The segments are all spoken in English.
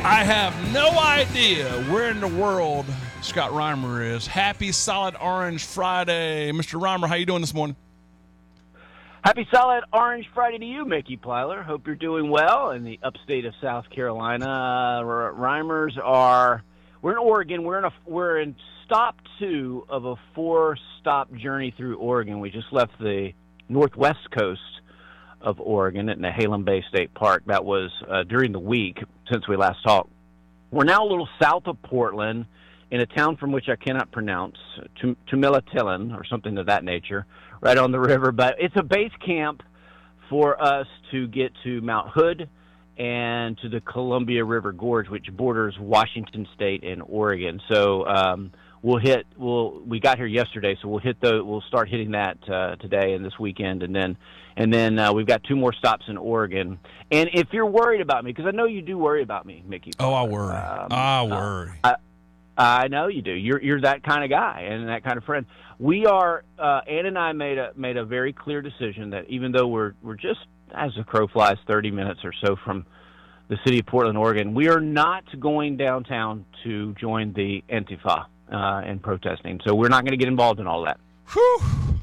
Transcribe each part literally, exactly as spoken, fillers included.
I have no idea where in the world Scott Reimer is. Happy Solid Orange Friday. Mister Reimer, how you doing this morning? Happy Solid Orange Friday to you, Mickey Plyler. Hope you're doing well in the upstate of South Carolina. Uh, Reimers are we're in Oregon. We're in a we're in stop two of a four-stop journey through Oregon. We just left the northwest coast of Oregon at Nehalem Bay State Park. That was uh, during the week since we last talked. We're now a little south of Portland in a town from which I cannot pronounce, Tumilatilan or something of that nature, right on the river. But it's a base camp for us to get to Mount Hood and to the Columbia River Gorge, which borders Washington State and Oregon. So um, we'll hit. We'll we got here yesterday, so we'll hit the. We'll start hitting that uh, today and this weekend, and then and then uh, we've got two more stops in Oregon. And if you're worried about me, because I know you do worry about me, Mickey. Oh, I worry. Um, I worry. Uh, I, I know you do. You're you're that kind of guy and that kind of friend. We are. Uh, Ann and I made a made a very clear decision that even though we're we're just as the crow flies thirty minutes or so from the city of Portland, Oregon, we are not going downtown to join the Antifa uh, and protesting. So we're not going to get involved in all that. Whew.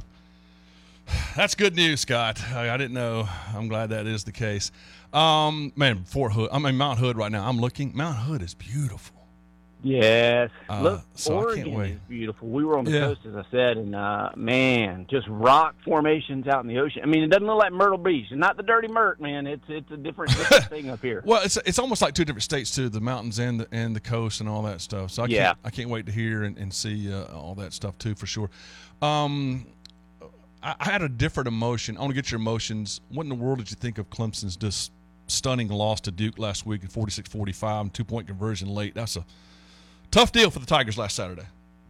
That's good news, Scott. I, I didn't know. I'm glad that is the case. Um, man, Fort Hood. I'm in Mount Hood right now. I'm looking. Mount Hood is beautiful. Yes. Uh, Look, so Oregon I can't wait. is beautiful. We were on the Yeah. coast, as I said, and, uh, man, just rock formations out in the ocean. I mean, it doesn't look like Myrtle Beach. Not the dirty Myrt, man. It's it's a different, different thing up here. Well, it's it's almost like two different states too, the mountains and the and the coast and all that stuff. So I Yeah. can't I can't wait to hear and, and see uh, all that stuff too for sure. Um, I, I had a different emotion. I want to get your emotions. What in the world did you think of Clemson's just stunning loss to Duke last week at forty-six forty-five and two point conversion late? That's a tough deal for the Tigers last Saturday.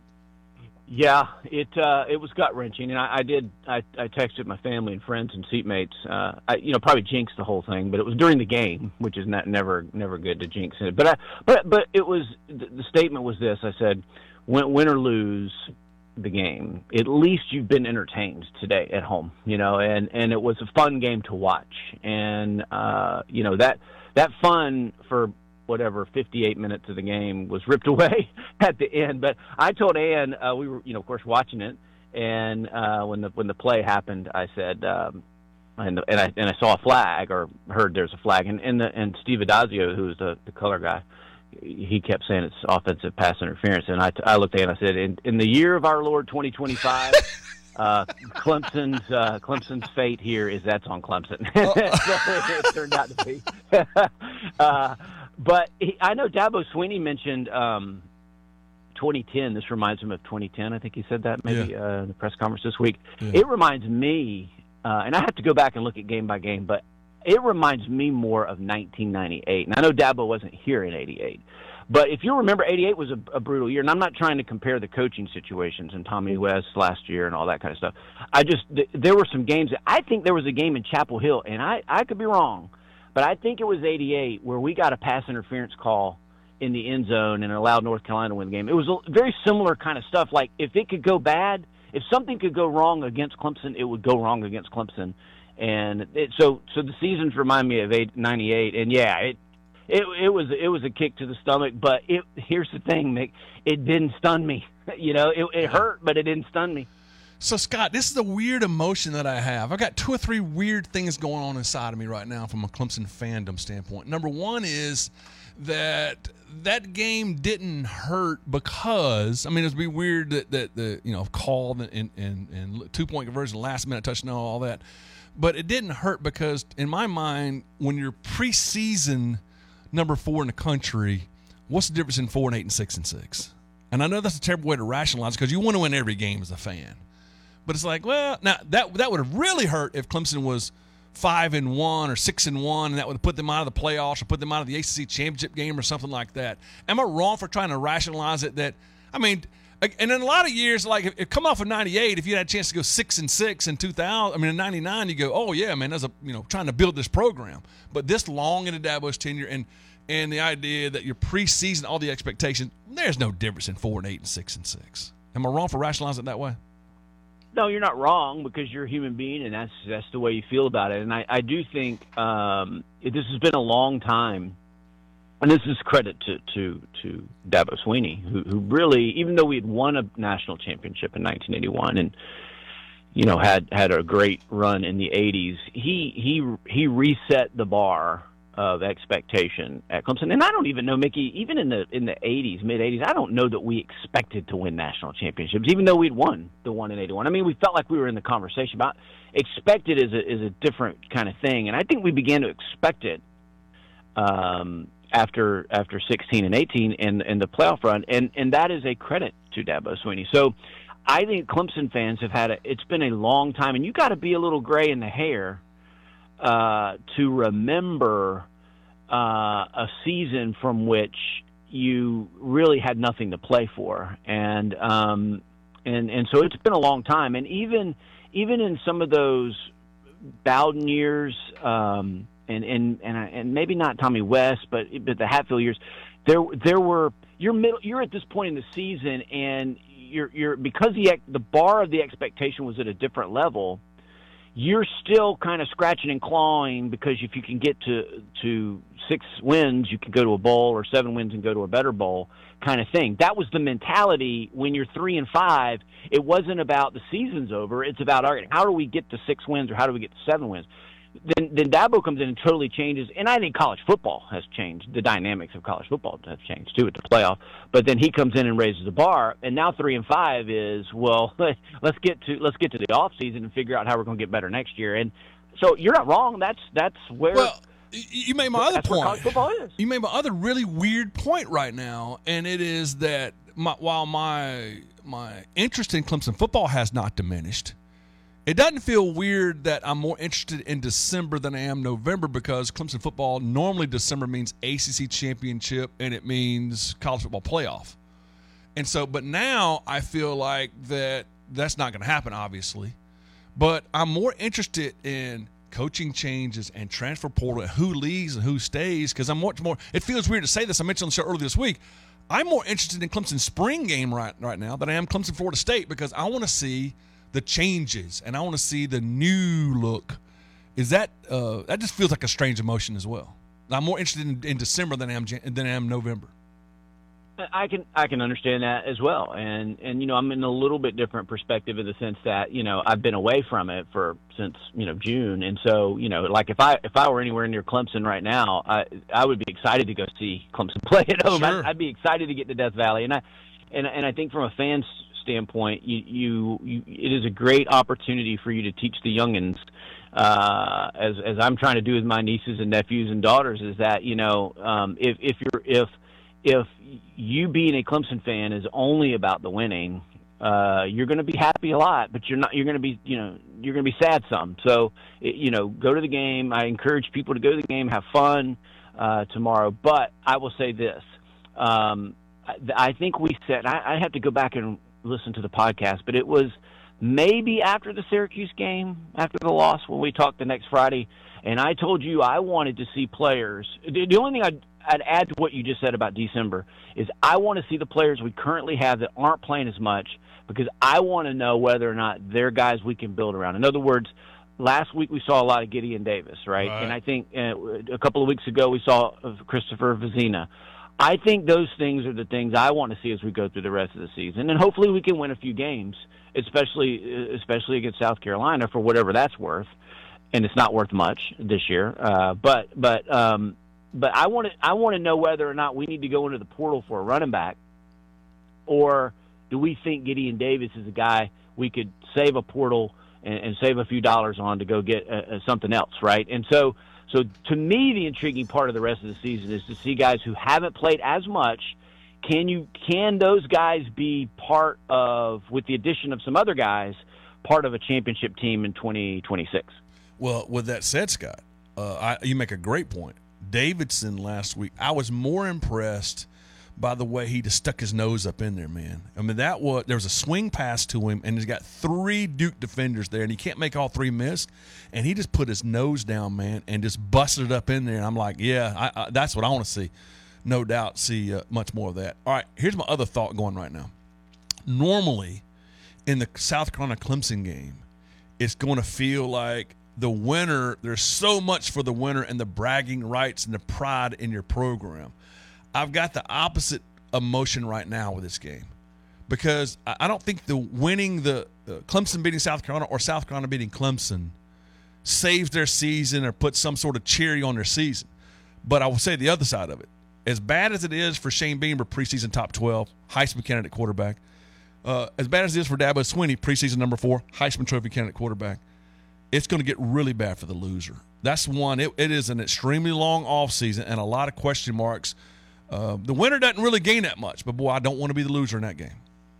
Yeah, it uh, it was gut wrenching, and I, I did. I, I texted my family and friends and seatmates. Uh, I, you know, probably jinxed the whole thing, but it was during the game, which is not never never good to jinx it. But I, but but it was the, the statement was this. I said, win, win or lose the game, at least you've been entertained today at home. You know, and and it was a fun game to watch, and uh, you know that that fun for whatever fifty-eight minutes of the game was ripped away at the end. But I told Ann, uh, we were, you know, of course, watching it, and uh, when the when the play happened, I said, um, and and I and I saw a flag or heard there's a flag, and and, the, and Steve Adazio, who's the, the color guy, he kept saying it's offensive pass interference, and I, I looked at Ann, I said, in, in the year of our Lord twenty twenty-five. Uh, Clemson's uh, Clemson's fate here is that's on Clemson. So it turned out to be. uh, But he, I know Dabo Swinney mentioned um, twenty ten. This reminds him of twenty ten. I think he said that maybe yeah. uh, in the press conference this week. Yeah. It reminds me, uh, and I have to go back and look at game by game, but it reminds me more of nineteen ninety-eight. And I know Dabo wasn't here in eighty-eight. But if you remember, eighty-eight was a, a brutal year. And I'm not trying to compare the coaching situations and Tommy West last year and all that kind of stuff. I just, th- there were some games. That, I think there was a game in Chapel Hill, and I, I could be wrong, but I think it was eighty-eight where we got a pass interference call in the end zone and allowed North Carolina to win the game. It was a very similar kind of stuff. Like, if it could go bad, if something could go wrong against Clemson, it would go wrong against Clemson. And it, so so the seasons remind me of ninety-eight. And, yeah, it, it it was it was a kick to the stomach. But it, here's the thing, Mick. It didn't stun me. You know, it, it hurt, but it didn't stun me. So, Scott, this is a weird emotion that I have. I've got two or three weird things going on inside of me right now from a Clemson fandom standpoint. Number one is that that game didn't hurt because, I mean, it would be weird that, that the, you know, call and, and, and two-point conversion, last-minute touchdown, all that. But it didn't hurt because, in my mind, when you're preseason number four in the country, what's the difference in four and eight and six and six? And I know that's a terrible way to rationalize it because you want to win every game as a fan. But it's like, well, now that that would have really hurt if Clemson was five and one or six and one, and that would have put them out of the playoffs or put them out of the A C C championship game or something like that. Am I wrong for trying to rationalize it? That I mean, and in a lot of years, like if, if come off of ninety-eight, if you had a chance to go six and six in two thousand, I mean in ninety-nine, you go, oh yeah, man, that's a you know trying to build this program. But this long into Dabo's tenure and and the idea that your preseason, all the expectations, there's no difference in four and eight and six and six. Am I wrong for rationalizing it that way? No, you're not wrong because you're a human being, and that's that's the way you feel about it. And I, I do think um, this has been a long time and this is credit to to to Dabo Swinney, who who really, even though we had won a national championship in nineteen eighty-one and you know had had a great run in the eighties, he he he reset the bar of expectation at Clemson. And I don't even know, Mickey, even in the in the eighties, mid eighties, I don't know that we expected to win national championships, even though we'd won the one in eighty-one. I mean, we felt like we were in the conversation. About expected is a is a different kind of thing, and I think we began to expect it um, after after sixteen and eighteen and and the playoff run, and and that is a credit to Dabo Swinney. So I think Clemson fans have had a, it's been a long time, and you got to be a little gray in the hair Uh, to remember uh, a season from which you really had nothing to play for, and um, and and so it's been a long time. And even even in some of those Bowden years, um, and and and and maybe not Tommy West, but but the Hatfield years, there there were you're middle you're at this point in the season, and you're you're because the the bar of the expectation was at a different level. You're still kind of scratching and clawing, because if you can get to to six wins, you can go to a bowl, or seven wins and go to a better bowl kind of thing. That was the mentality when you're three and five. It wasn't about the season's over. It's about, all right, how do we get to six wins, or how do we get to seven wins? Then, then Dabo comes in and totally changes, and I think college football has changed. The dynamics of college football have changed too at the playoff. But then he comes in and raises the bar, and now three and five is, well, let's get to let's get to the off season and figure out how we're going to get better next year. And so you're not wrong. That's that's where. Well, you made my other that's point. Where college football is. You made my other really weird point right now, and it is that my, while my my interest in Clemson football has not diminished, it doesn't feel weird that I'm more interested in December than I am November, because Clemson football, normally December means A C C championship and it means college football playoff. And so, but now I feel like that that's not going to happen, obviously. But I'm more interested in coaching changes and transfer portal and who leaves and who stays, because I'm much more, it feels weird to say this. I mentioned on the show earlier this week, I'm more interested in Clemson's spring game right, right now than I am Clemson Florida State, because I want to see the changes, and I want to see the new look. Is that uh, that just feels like a strange emotion as well? I'm more interested in, in December than I am than I am November. I can I can understand that as well, and and you know I'm in a little bit different perspective in the sense that you know I've been away from it for since you know June, and so you know like if I if I were anywhere near Clemson right now, I I would be excited to go see Clemson play at home. Sure. I'd, I'd be excited to get to Death Valley, and I and and I think from a fan's standpoint, you, you, you it is a great opportunity for you to teach the youngins, uh, as as I'm trying to do with my nieces and nephews and daughters, is that you know um, if if you're if if you being a Clemson fan is only about the winning, uh, you're going to be happy a lot, but you're not. You're going to be you know you're going to be sad some. So it, you know go to the game. I encourage people to go to the game, have fun uh, tomorrow. But I will say this: um, I, I think we said I, I have to go back and listen to the podcast, but it was maybe after the Syracuse game, after the loss, when we talked the next Friday, and I told you I wanted to see players. The, the only thing I'd, I'd add to what you just said about December is I want to see the players we currently have that aren't playing as much, because I want to know whether or not they're guys we can build around. In other words, last week we saw a lot of Gideon Davis, right? right. And I think uh, a couple of weeks ago we saw Christopher Vizina. I think those things are the things I want to see as we go through the rest of the season, and hopefully we can win a few games, especially especially against South Carolina, for whatever that's worth. And it's not worth much this year, uh, but but um, but I want to I want to know whether or not we need to go into the portal for a running back, or do we think Gideon Davis is a guy we could save a portal and, and save a few dollars on to go get uh, uh, something else, right? And so. So to me, the intriguing part of the rest of the season is to see guys who haven't played as much. Can you can those guys be part of, with the addition of some other guys, part of a championship team in twenty twenty-six? Well, with that said, Scott, uh, I, you make a great point. Davidson last week, I was more impressed by the way he just stuck his nose up in there, man. I mean, that was there was a swing pass to him, and he's got three Duke defenders there, and he can't make all three miss. And he just put his nose down, man, and just busted it up in there. And I'm like, yeah, I, I, that's what I want to see. No doubt see uh, much more of that. All right, here's my other thought going right now. Normally, in the South Carolina-Clemson game, it's going to feel like the winner, there's so much for the winner and the bragging rights and the pride in your program. I've got the opposite emotion right now with this game because I don't think the winning the uh, Clemson beating South Carolina or South Carolina beating Clemson saves their season or puts some sort of cherry on their season. But I will say the other side of it. As bad as it is for Shane Beamer, preseason top twelve, Heisman candidate quarterback, uh, as bad as it is for Dabo Swinney, preseason number four, Heisman Trophy candidate quarterback, it's going to get really bad for the loser. That's one. It, it is an extremely long offseason and a lot of question marks. Uh, the winner doesn't really gain that much, but, boy, I don't want to be the loser in that game.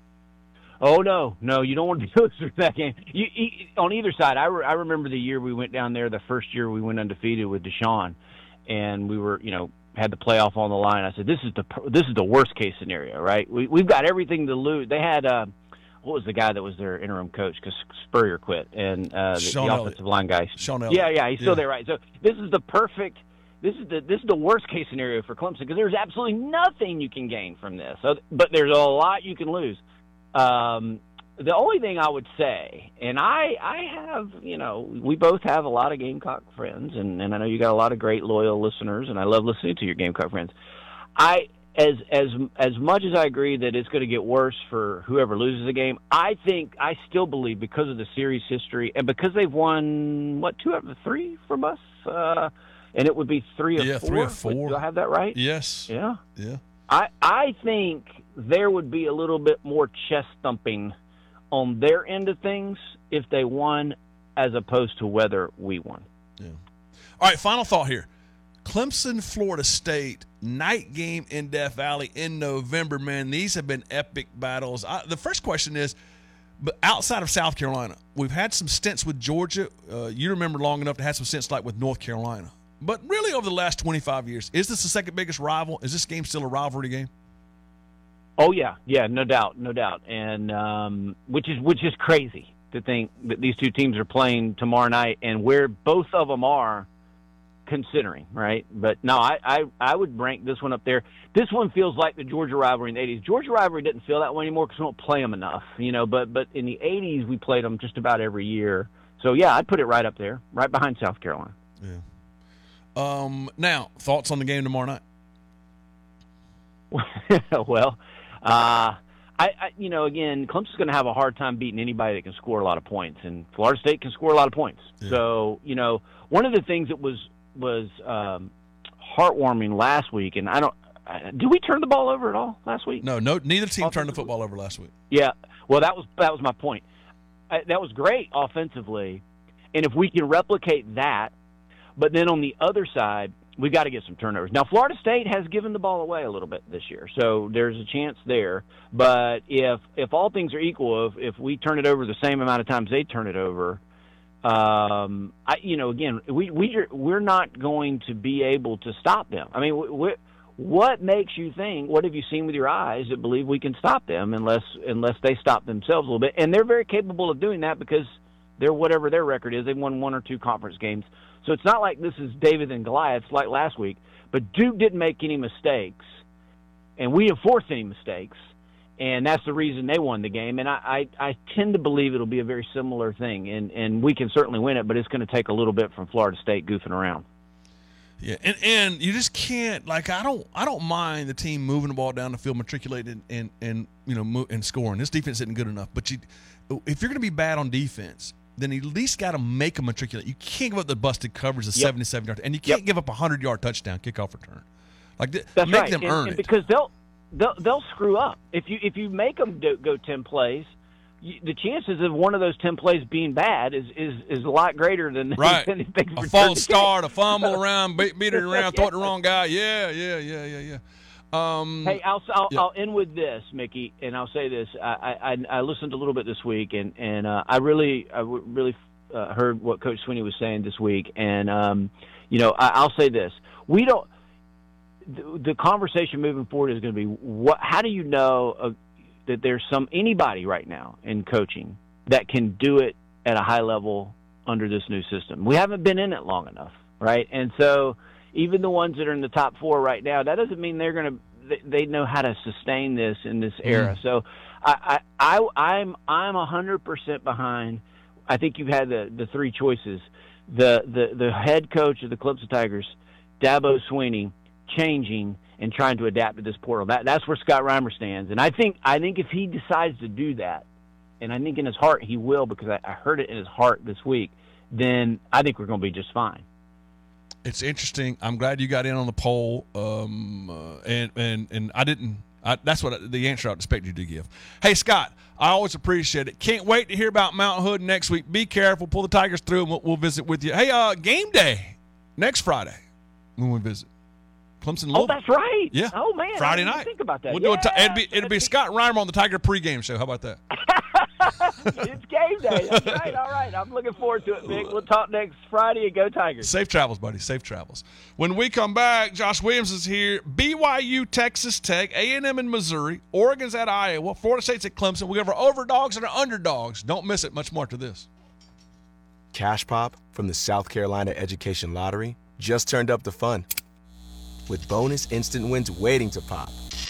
Oh, no. No, you don't want to be the loser in that game. You, you, on either side, I, re, I remember the year we went down there, the first year we went undefeated with Deshaun, and we were, you know, had the playoff on the line. I said, this is the this is the worst case scenario, right? We, we've got everything to lose. They had, uh, what was the guy that was their interim coach? Because Spurrier quit, and uh, the, the offensive line guy. Sean Elliott. Yeah, yeah, he's still yeah. there, right? So this is the perfect, this is the this is the worst case scenario for Clemson because there's absolutely nothing you can gain from this. So, but there's a lot you can lose. Um, the only thing I would say, and I, I have, you know, we both have a lot of Gamecock friends, and, and I know you got a lot of great loyal listeners, and I love listening to your Gamecock friends. I, as as as much as I agree that it's going to get worse for whoever loses the game, I think I still believe because of the series history and because they've won what two out of the three from us, uh, and it would be three or yeah, four. three or four. Do I have that right? Yes. Yeah. Yeah. I I think there would be a little bit more chest thumping on their end of things if they won as opposed to whether we won. Yeah. All right, final thought here. Clemson, Florida State, night game in Death Valley in November, man. These have been epic battles. I, the first question is, but outside of South Carolina, we've had some stints with Georgia. Uh, you remember long enough to have some stints like with North Carolina. But really over the last twenty-five years, is this the second biggest rival? Is this game still a rivalry game? Oh yeah, yeah, no doubt, no doubt, and um, which is which is crazy to think that these two teams are playing tomorrow night, and where both of them are, considering, right? But no, I, I I would rank this one up there. This one feels like the Georgia rivalry in the eighties. Georgia rivalry didn't feel that way anymore because we don't play them enough, you know. But but in the eighties, we played them just about every year. So yeah, I'd put it right up there, right behind South Carolina. Yeah. Um. Now, thoughts on the game tomorrow night? well. Uh, I, I, you know, again, Clemson's going to have a hard time beating anybody that can score a lot of points, and Florida State can score a lot of points. Yeah. So, you know, one of the things that was was um, heartwarming last week, and I don't, uh, did we turn the ball over at all last week? No, no, neither team turned the football over last week. Yeah, well, that was that was my point. I, that was great offensively, and if we can replicate that, but then on the other side, we've got to get some turnovers. Now, Florida State has given the ball away a little bit this year, so there's a chance there. But if if all things are equal, if, if we turn it over the same amount of times they turn it over, um, I, you know, again, we, we, we're not going to be able to stop them. I mean, we, what makes you think, what have you seen with your eyes that believe we can stop them unless unless they stop themselves a little bit? And they're very capable of doing that because they're whatever their record is. They've won one or two conference games. So it's not like this is David and Goliath like last week, but Duke didn't make any mistakes, and we didn't force any mistakes, and that's the reason they won the game. And I, I, I tend to believe it'll be a very similar thing, and, and we can certainly win it, but it's going to take a little bit from Florida State goofing around. Yeah, and, and you just can't, like, I don't I don't mind the team moving the ball down the field, matriculated, and, and you know, mo- and scoring. This defense isn't good enough, but you, if you're going to be bad on defense, then you at least got to make them matriculate. You can't give up the busted coverage of yep. seventy-seven yards, and you can't yep. give up a hundred-yard touchdown kickoff return. Like th- That's make right. them and, earn and it because they'll they'll they'll screw up if you if you make them do, go ten plays. You, the chances of one of those ten plays being bad is is, is a lot greater than right. than a false start, a fumble around, beat, beat it around, yeah. throw it the wrong guy. Yeah, yeah, yeah, yeah, yeah. Um, hey, I'll I'll, yeah. I'll end with this, Mickey, and I'll say this. I I, I listened a little bit this week, and and uh, I really I really. Uh, heard what Coach Swinney was saying this week, and um, you know, I, I'll say this: we don't. The, the conversation moving forward is going to be what? How do you know uh, that there's some anybody right now in coaching that can do it at a high level under this new system? We haven't been in it long enough, right? And so, even the ones that are in the top four right now, that doesn't mean they're going to. They know how to sustain this in this era. Mm. So, I, I, I, I'm, I'm a hundred percent behind. I think you've had the, the three choices. the, the, the head coach of the Clemson Tigers, Dabo Swinney, changing and trying to adapt to this portal. That that's where Scott Reimer stands. And I think I think if he decides to do that, and I think in his heart he will, because I, I heard it in his heart this week, then I think we're going to be just fine. It's interesting. I'm glad you got in on the poll, um, uh, and and and I didn't. I, that's what I, the answer I'd expect you to give. Hey, Scott, I always appreciate it. Can't wait to hear about Mount Hood next week. Be careful. Pull the Tigers through, and we'll, we'll visit with you. Hey, uh, game day next Friday when we visit. Clemson. Oh, that's right. Yeah. Oh man, Friday I didn't night. Think about that. We'll yeah, do a t- it'll be it'll be Scott Reimer on the Tiger pregame show. How about that? It's game day. That's right. All right. I'm looking forward to it, Vic. We'll talk next Friday and go Tigers. Safe travels, buddy. Safe travels. When we come back, Josh Williams is here. B Y U, Texas Tech, A and M in Missouri, Oregon's at Iowa, Florida State's at Clemson. We have our overdogs and our underdogs. Don't miss it. Much more to this. Cash Pop from the South Carolina Education Lottery just turned up the fun, with bonus instant wins waiting to pop.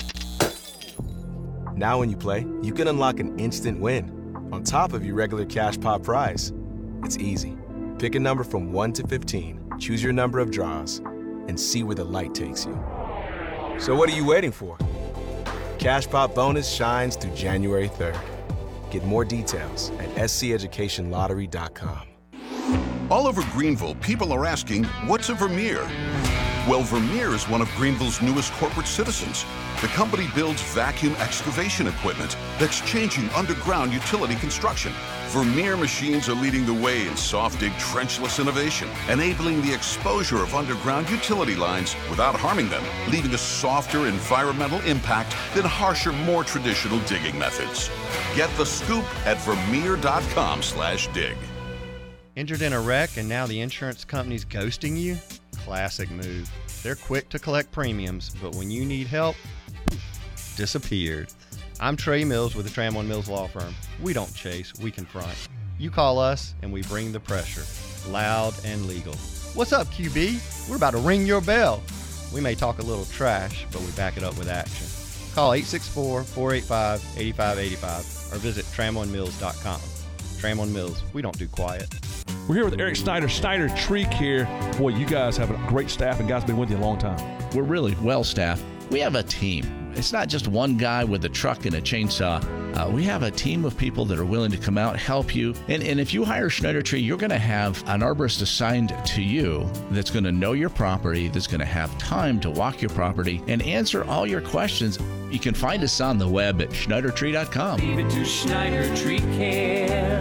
Now when you play, you can unlock an instant win on top of your regular Cash Pop prize. It's easy. Pick a number from one to fifteen, choose your number of draws, and see where the light takes you. So what are you waiting for? Cash Pop bonus shines through January third. Get more details at s c education lottery dot com. All over Greenville, people are asking, what's a Vermeer? Well, Vermeer is one of Greenville's newest corporate citizens. The company builds vacuum excavation equipment that's changing underground utility construction. Vermeer machines are leading the way in soft-dig trenchless innovation, enabling the exposure of underground utility lines without harming them, leaving a softer environmental impact than harsher, more traditional digging methods. Get the scoop at vermeer.com slash dig. Injured in a wreck and now the insurance company's ghosting you? Classic move. They're quick to collect premiums, but when you need help, disappeared. I'm Trey Mills with the Tramon Mills Law Firm. We don't chase, we confront. You call us and we bring the pressure, loud and legal. What's up, Q B? We're about to ring your bell. We may talk a little trash, but we back it up with action. Call eight six four, four eight five, eight five eight five or visit tramon mills dot com. Tramon Mills, we don't do quiet. We're here with Eric Snyder, Snyder Tree Care. Boy, you guys have a great staff, and guys been with you a long time. We're really well staffed. We have a team. It's not just one guy with a truck and a chainsaw. Uh, we have a team of people that are willing to come out, help you. And, and if you hire Schneider Tree, you're going to have an arborist assigned to you that's going to know your property, that's going to have time to walk your property and answer all your questions. You can find us on the web at schneider tree dot com. Leave it to Schneider Tree Care.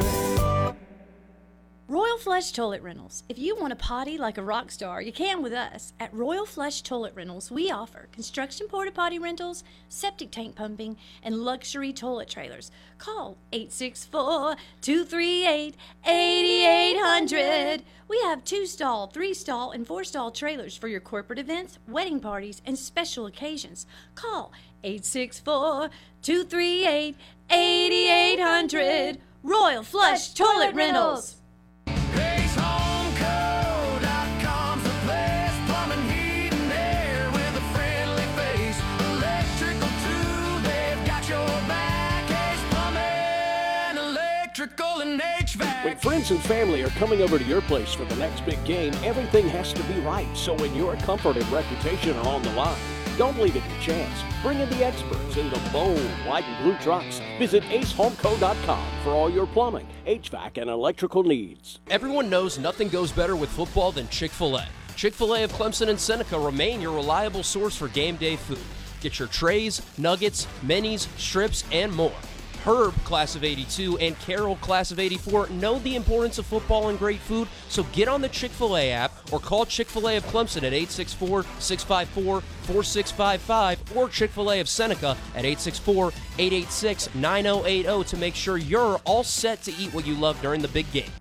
Royal Flush Toilet Rentals. If you want to potty like a rock star, you can with us. At Royal Flush Toilet Rentals, we offer construction porta potty rentals, septic tank pumping, and luxury toilet trailers. Call eight six four, two three eight, eight eight zero zero. We have two-stall, three-stall, and four-stall trailers for your corporate events, wedding parties, and special occasions. Call eight six four, two three eight, eight eight zero zero. Royal Flush Toilet Rentals. Ace Home Co dot com's the place. Plumbing, heat, and air with a friendly face. Electrical too, they've got your back. Ace Plumbing, electrical, and H V A C. When friends and family are coming over to your place for the next big game, everything has to be right. So when your comfort and reputation are on the line, don't leave it to chance. Bring in the experts in the bold, white, and blue trucks. Visit ace home co dot com for all your plumbing, H V A C, and electrical needs. Everyone knows nothing goes better with football than Chick-fil-A. Chick-fil-A of Clemson and Seneca remain your reliable source for game day food. Get your trays, nuggets, minis, strips, and more. Herb, class of eighty-two, and Carol, class of eighty-four, know the importance of football and great food, so get on the Chick-fil-A app or call Chick-fil-A of Clemson at eight six four, six five four, four six five five or Chick-fil-A of Seneca at eight six four, eight eight six, nine zero eight zero to make sure you're all set to eat what you love during the big game.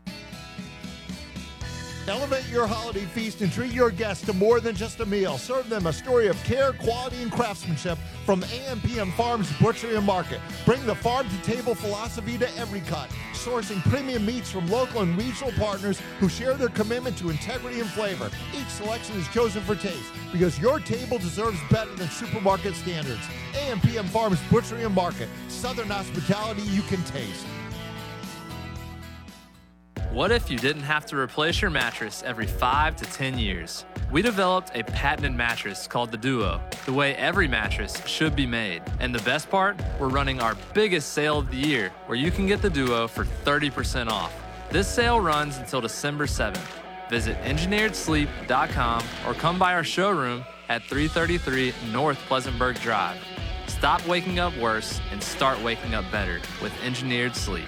Elevate your holiday feast and treat your guests to more than just a meal. Serve them a story of care, quality, and craftsmanship from A M P M Farms Butchery and Market. Bring the farm-to-table philosophy to every cut, sourcing premium meats from local and regional partners who share their commitment to integrity and flavor. Each selection is chosen for taste because your table deserves better than supermarket standards. A M P M Farms Butchery and Market, Southern hospitality you can taste. What if you didn't have to replace your mattress every five to ten years? We developed a patented mattress called the Duo, the way every mattress should be made. And the best part, we're running our biggest sale of the year, where you can get the Duo for thirty percent off. This sale runs until December seventh. Visit engineered sleep dot com or come by our showroom at three thirty-three North Pleasantburg Drive. Stop waking up worse and start waking up better with Engineered Sleep.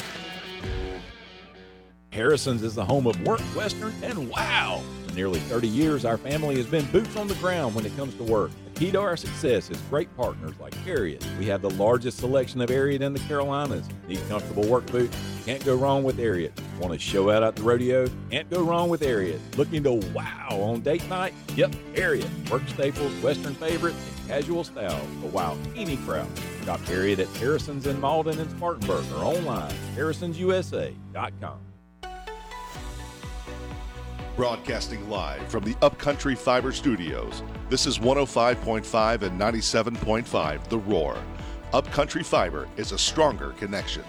Harrison's is the home of work, Western, and wow! For nearly thirty years, our family has been boots on the ground when it comes to work. The key to our success is great partners like Ariat. We have the largest selection of Ariat in the Carolinas. Need comfortable work boots? Can't go wrong with Ariat. Want to show out at the rodeo? Can't go wrong with Ariat. Looking to wow on date night? Yep, Ariat. Work staples, Western favorites, and casual styles to wow any crowd. Shop Ariat at Harrison's in Malden and Spartanburg or online, harrisons u s a dot com. Broadcasting live from the Upcountry Fiber Studios, this is one oh five point five and ninety-seven point five The Roar. Upcountry Fiber is a stronger connection.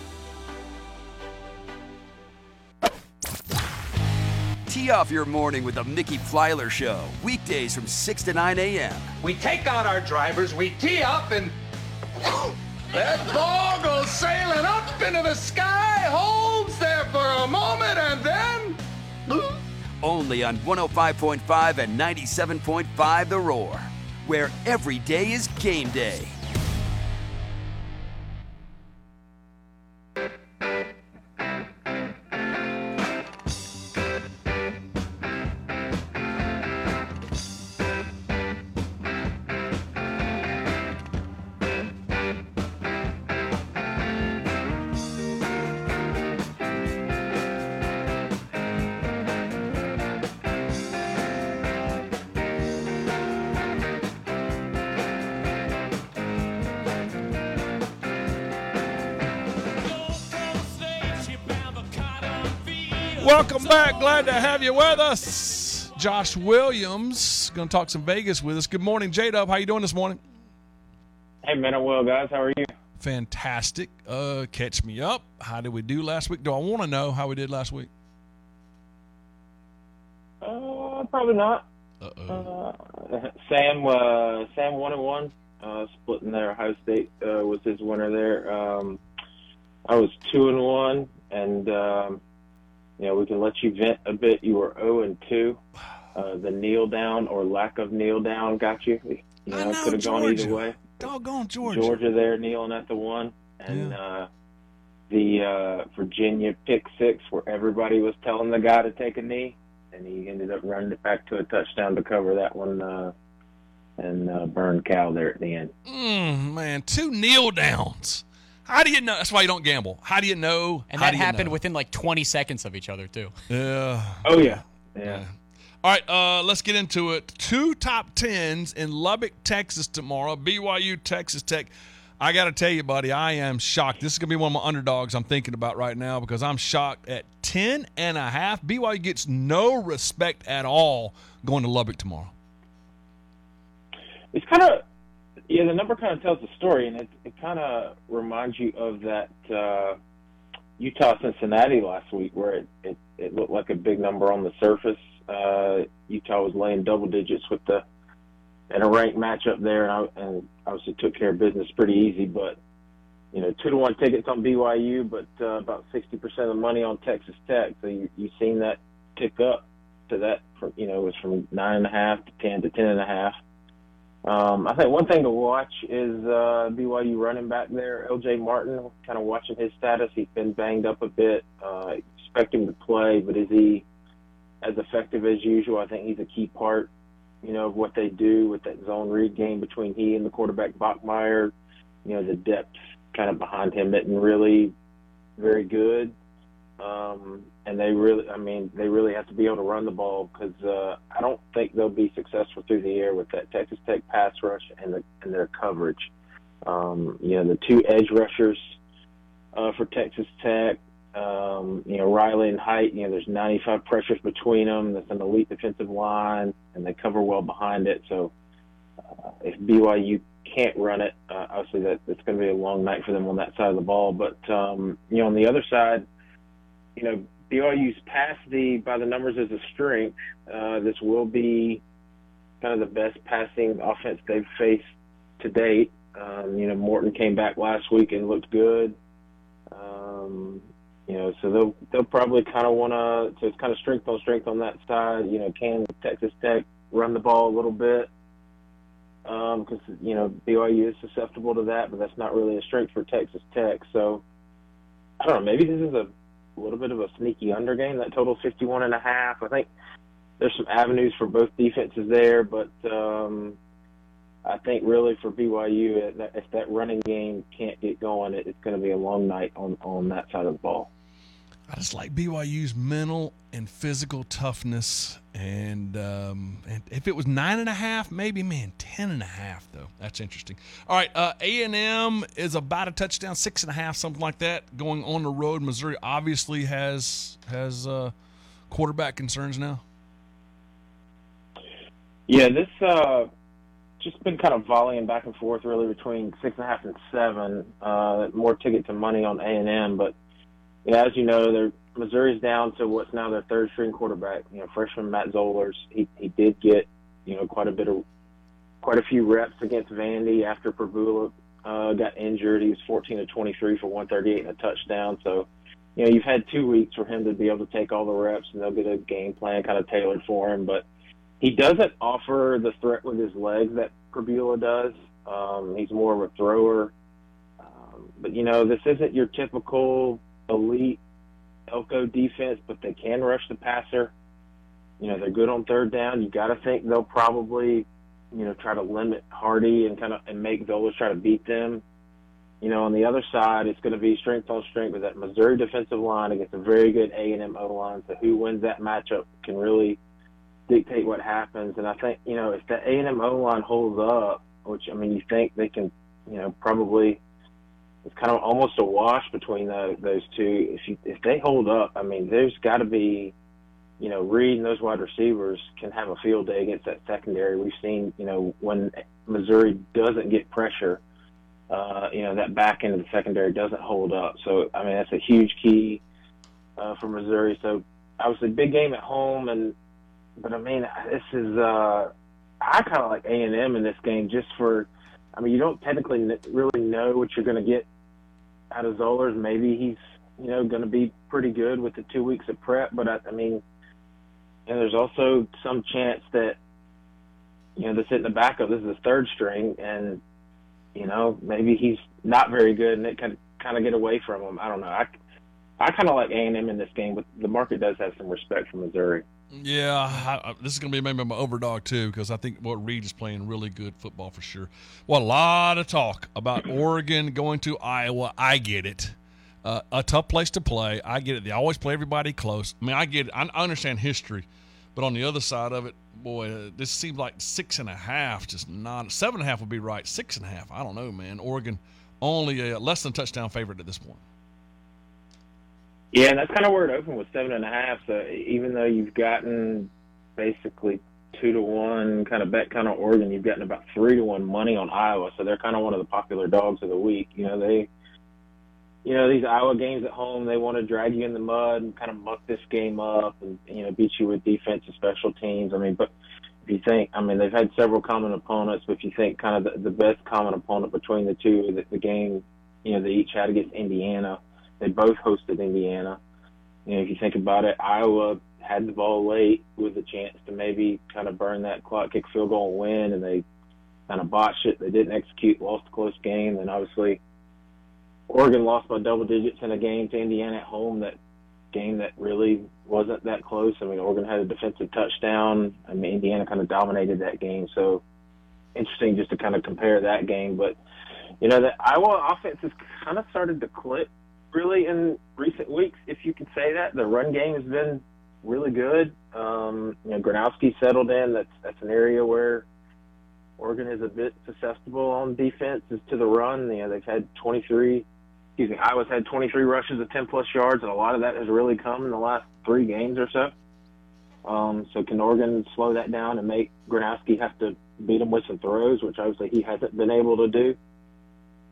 Tee off your morning with the Mickey Plyler Show, weekdays from six to nine a.m. We take out our drivers, we tee up, and that ball goes sailing up into the sky, holds there for a moment, and then... Only on one oh five point five and ninety-seven point five The Roar, where every day is game day. Welcome back. Glad to have you with us. Josh Williams going to talk some Vegas with us. Good morning, J-Dub. How you doing this morning? Hey, man, I'm well, guys. How are you? Fantastic. Uh, catch me up. How did we do last week? Do I want to know how we did last week? Uh, probably not. Uh-oh. Uh, Sam, uh, Sam one and one, uh, splitting there. Ohio State uh, was his winner there. Um, I was two and one, and um, you know we can let you vent a bit. You were zero and two. Uh, the kneel down or lack of kneel down got you. You know, know could have gone either way. Doggone Georgia. Georgia there kneeling at the one, and yeah. uh, the uh, Virginia pick six where everybody was telling the guy to take a knee, and he ended up running it back to a touchdown to cover that one, uh, and uh, burned Cal there at the end. Mm, man, two kneel downs. How do you know? That's why you don't gamble. How do you know? And How that do you happened know? within like twenty seconds of each other, too. Yeah. Oh, yeah. Yeah. yeah. All right, uh, let's get into it. Two top tens in Lubbock, Texas tomorrow. B Y U, Texas Tech. I got to tell you, buddy, I am shocked. This is going to be one of my underdogs I'm thinking about right now because I'm shocked at ten and a half. B Y U gets no respect at all going to Lubbock tomorrow. It's kind of, yeah, the number kind of tells the story, and it, it kind of reminds you of that uh, Utah-Cincinnati last week where it, it, it looked like a big number on the surface. Uh, Utah was laying double digits with the in a ranked matchup there, and, I, and obviously took care of business pretty easy. But you know, two to one tickets on B Y U, but uh, about sixty percent of the money on Texas Tech. So you you've seen that tick up to that. From, you know, it was from nine and a half to ten to ten and a half. Um, I think one thing to watch is uh, B Y U running back there, L J Martin. Kind of watching his status. He's been banged up a bit. Uh, expect him to play, but is he as effective as usual? I think he's a key part, you know, of what they do with that zone read game between he and the quarterback Bachmeier. You know, the depth kind of behind him isn't really very good. Um, and they really, I mean, they really have to be able to run the ball because uh, I don't think they'll be successful through the air with that Texas Tech pass rush and, the, and their coverage. Um, you know, the two edge rushers uh, for Texas Tech, Um, you know, Riley and Height, you know, there's ninety-five pressures between them. That's an elite defensive line, and they cover well behind it. So uh, if B Y U can't run it, uh, obviously that it's going to be a long night for them on that side of the ball. But, um, you know, on the other side, you know, B Y U's pass D by the numbers is a strength. Uh, this will be kind of the best passing offense they've faced to date. Um, you know, Morton came back last week and looked good. Um, you know, so they'll they'll probably kind of want to. So it's kind of strength on strength on that side. You know, can Texas Tech run the ball a little bit? Because um, you know B Y U is susceptible to that, but that's not really a strength for Texas Tech. So I don't know. Maybe this is a little bit of a sneaky under game. That total fifty-one and a half. I think there's some avenues for both defenses there, but um, I think really for B Y U, if that running game can't get going, it's going to be a long night on, on that side of the ball. I just like B Y U's mental and physical toughness, and um, and if it was nine and a half, maybe man ten and a half though. That's interesting. All right, uh, A and M is about a touchdown, six and a half, something like that, going on the road. Missouri obviously has has uh, quarterback concerns now. Yeah, this uh, just been kind of volleying back and forth really between six and a half and seven. Uh, more ticket to money on A and M, but. Yeah, as you know, they're, Missouri's down to what's now their third string quarterback. You know, freshman Matt Zollers. He he did get you know quite a bit of quite a few reps against Vandy after Pavula uh, got injured. He was fourteen of twenty-three for one thirty-eight and a touchdown. So, you know, you've had two weeks for him to be able to take all the reps, and they'll get a game plan kind of tailored for him. But he doesn't offer the threat with his legs that Pavula does. Um, he's more of a thrower. Um, but you know, this isn't your typical elite Elko defense, but they can rush the passer. You know, they're good on third down. You got to think they'll probably, you know, try to limit Hardy and kind of and make Zollers try to beat them. You know, on the other side, it's going to be strength on strength with that Missouri defensive line against a very good A and M O-line. So who wins that matchup can really dictate what happens. And I think, you know, if the A and M O-line holds up, which, I mean, you think they can, you know, probably – it's kind of almost a wash between the, those two. If you, if they hold up, I mean, there's got to be, you know, Reed and those wide receivers can have a field day against that secondary. We've seen, you know, when Missouri doesn't get pressure, uh, you know, that back end of the secondary doesn't hold up. So, I mean, that's a huge key uh, for Missouri. So, obviously, big game at home, and but I mean, this is uh, I kind of like A and M in this game just for. I mean, you don't technically really know what you're going to get out of Zollers. Maybe he's, you know, going to be pretty good with the two weeks of prep. But, I, I mean, and there's also some chance that, you know, this isn't the backup. This is the third string. And, you know, maybe he's not very good and it can kind of get away from him. I don't know. I, I kind of like A and M in this game, but the market does have some respect for Missouri. Yeah, I, I, this is going to be maybe my overdog too, because I think what Reed is playing really good football for sure. Well, a lot of talk about Oregon going to Iowa. I get it. Uh, a tough place to play. I get it. They always play everybody close. I mean, I get it. I, I understand history, but on the other side of it, boy, uh, this seems like six and a half, just not seven and a half would be right. Six and a half, I don't know, man. Oregon only a less than touchdown favorite at this point. Yeah, and that's kind of where it opened with seven and a half. So even though you've gotten basically two to one kind of bet kind of Oregon, you've gotten about three to one money on Iowa. So they're kind of one of the popular dogs of the week. You know, they, you know, these Iowa games at home, they want to drag you in the mud and kind of muck this game up and, you know, beat you with defense and special teams. I mean, but if you think, I mean, they've had several common opponents, but if you think kind of the, the best common opponent between the two, the, the game, you know, they each had against Indiana. They both hosted Indiana. You know, if you think about it, Iowa had the ball late with a chance to maybe kind of burn that clock, kick field goal and win, and they kind of botched it. They didn't execute, lost a close game. And obviously Oregon lost by double digits in a game to Indiana at home, that game that really wasn't that close. I mean, Oregon had a defensive touchdown. I mean, Indiana kind of dominated that game. So interesting just to kind of compare that game. But, you know, the Iowa offense has kind of started to click really in recent weeks, if you can say that. The run game has been really good. Um, you know, Gronowski settled in. That's that's an area where Oregon is a bit susceptible on defense is to the run. You know, they've had twenty-three, excuse me, Iowa's had twenty-three rushes of ten plus yards, and a lot of that has really come in the last three games or so. Um, so can Oregon slow that down and make Gronowski have to beat him with some throws, which obviously he hasn't been able to do?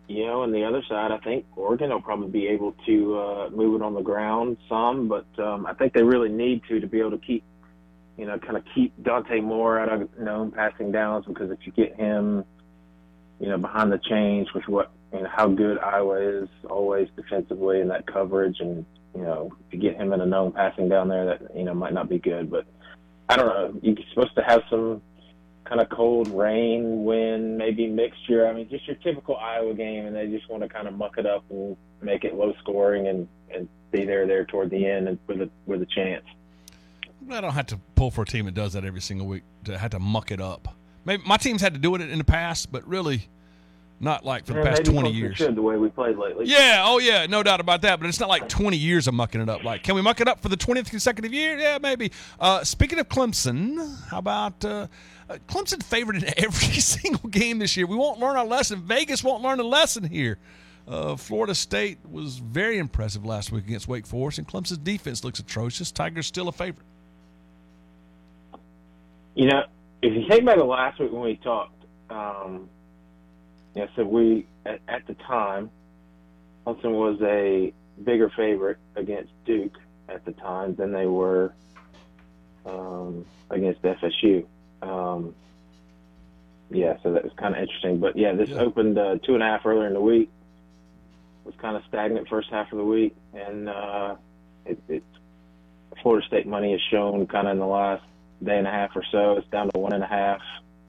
you know, on the other side, I think Oregon will probably be able to uh, move it on the ground some, but um, I think they really need to to be able to keep, you know, kind of keep Dante Moore out of known passing downs, because if you get him, you know, behind the chains with what, you know, how good Iowa is always defensively in that coverage, and, you know, if you get him in a known passing down there, that, you know, might not be good. But I don't know. You're supposed to have some kind of cold rain, wind, maybe mixture. I mean, just your typical Iowa game, and they just want to kind of muck it up and make it low scoring and, and be there there toward the end and with a with a chance. I don't have to pull for a team that does that every single week to have to muck it up. Maybe my team's had to do it in the past, but really not like for the Yeah, past maybe twenty Clemson years. should, the way we played lately. Yeah, oh yeah, no doubt about that. But it's not like twenty years of mucking it up. Like, can we muck it up for the twentieth consecutive year? Yeah, maybe. Uh, speaking of Clemson, how about uh, uh, Clemson favored in every single game this year? We won't learn our lesson. Vegas won't learn a lesson here. Uh, Florida State was very impressive last week against Wake Forest, and Clemson's defense looks atrocious. Tigers still a favorite. You know, if you think back to last week when we talked, um, you know, so we, at, at the time, Clemson was a bigger favorite against Duke at the time than they were um, against F S U. Um, yeah, so that was kind of interesting. But, yeah, this Yeah. opened uh, two and a half earlier in the week. Was kind of stagnant first half of the week. And uh, it, it, Florida State money has shown kind of in the last day and a half or so. It's down to one and a half.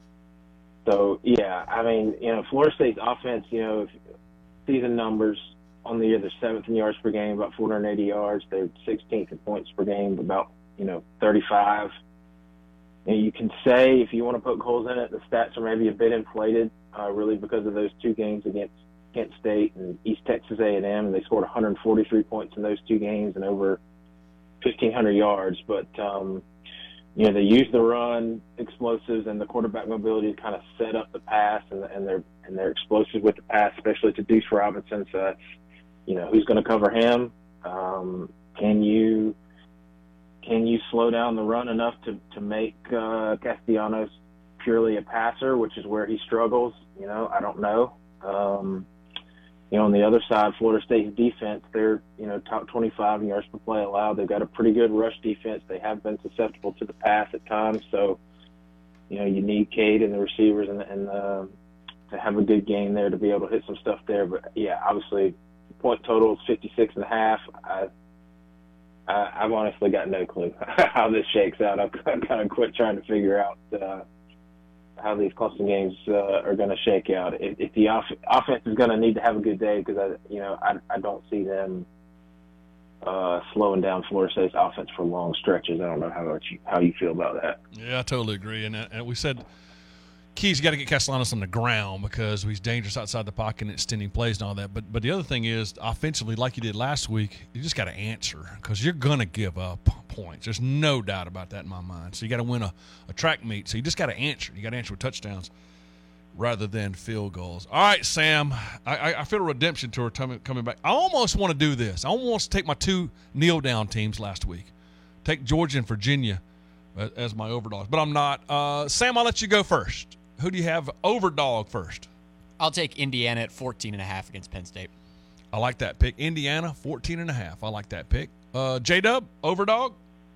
So, yeah, I mean, you know, Florida State's offense, you know, if, season numbers on the year, they're seventh in yards per game, about four hundred eighty yards. They're sixteenth in points per game, about, you know, thirty-five. And you can say, if you want to poke holes in it, the stats are maybe a bit inflated, uh, really because of those two games against Kent State and East Texas A and M. And they scored one hundred forty-three points in those two games and over fifteen hundred yards. But, um, you know, they use the run, explosives, and the quarterback mobility to kind of set up the pass, and, and they're and they're explosive with the pass, especially to Deuce Robinson. So that's, you know, who's going to cover him? Um, can you can you slow down the run enough to to make uh, Castellanos purely a passer, which is where he struggles? You know, I don't know. Um, you know, on the other side, Florida State's defense, they're, you know, top twenty-five in yards per play allowed. They've got a pretty good rush defense. They have been susceptible to the pass at times. So, you know, you need Cade and the receivers and, and uh, to have a good game there to be able to hit some stuff there. But, yeah, obviously, point total is fifty-six and a half. I, I, I've honestly got no clue how this shakes out. I've kind of quit trying to figure out uh, how these Clemson games uh, are going to shake out. If, if the off- offense is going to need to have a good day, because I, you know, I, I don't see them uh, slowing down Florida State's offense for long stretches. I don't know how you how you feel about that. Yeah, I totally agree. And, and we said, Keys, you got to get Castellanos on the ground because he's dangerous outside the pocket and extending plays and all that. But but the other thing is, offensively, like you did last week, you just got to answer because you're going to give up points. There's no doubt about that in my mind. So you got to win a, a track meet. So you just got to answer. You got to answer with touchdowns rather than field goals. All right, Sam, I, I, I feel a redemption tour coming, coming back. I almost want to do this. I almost want to take my two kneel-down teams last week, take Georgia and Virginia as, as my overdogs, but I'm not. Uh, Sam, I'll let you go first. Who do you have overdog first? I'll take Indiana at fourteen and a half against Penn State. I like that pick. Indiana, fourteen and a half. I like that pick. Uh, J-Dub, overdog?